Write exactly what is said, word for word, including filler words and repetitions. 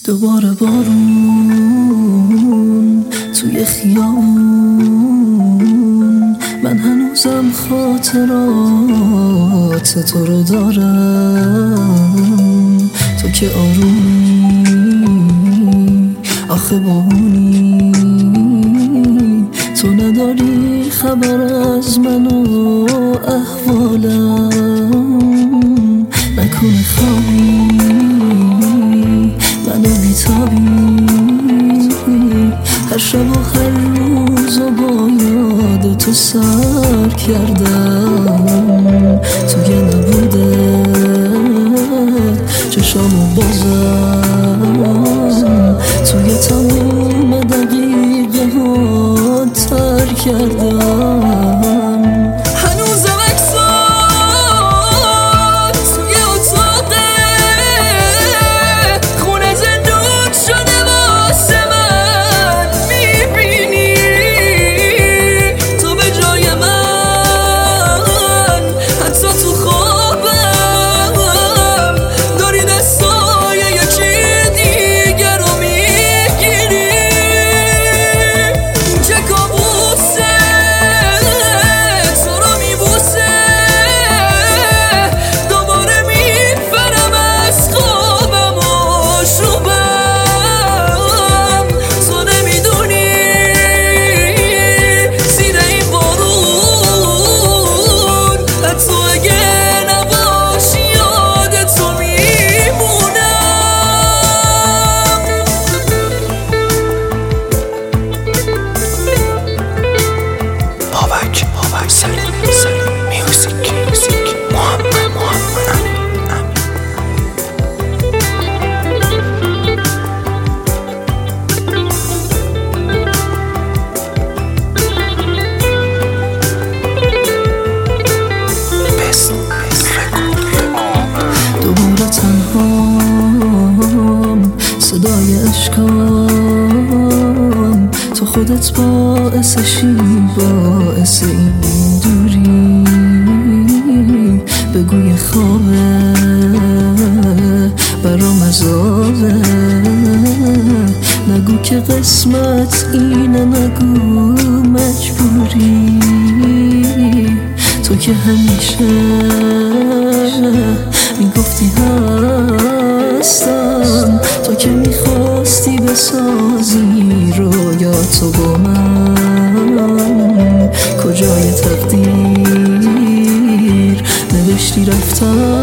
دوباره بارون توی خیابون، من هنوزم خاطرات تو رو دارم. تو که آرومی آخه بارونی، تو نداری خبر از من و احوالم. نکنه خوابی منو بیتابی، هر شب و هر روز و با یاد تو سر کردم. تو که نبوده چشامو بازم توی تموم دقیقه ها تر کردم. هنوزم اکسات توی اتاقه خونه زندون شده واسه من. میبینی تو به جای من، حتی تو خوابم داری دستای یکی دیگر رو میگیری. چه کابوسه تو رو میبوسه، دوباره میپرم از خوابم و شوبم. تو نمیدونی زیر این بارون حتی اگه نباشی یاد تو میمونم. بابک بابک سلیم سلیم میوزیک میوزیک محمد محمد امین امین. بست بست دوباره تنهام، صدای اشکام، تو خودت باعثشی، باعث این دوری. بگوی خوابه برام عذابه، نگو که قسمت اینه، نگو مجبوری. تو که همیشه میگفتی هستم، تو که میخواستی بسازی رویا تو با من. کجای تقدیر نوشتی رفتم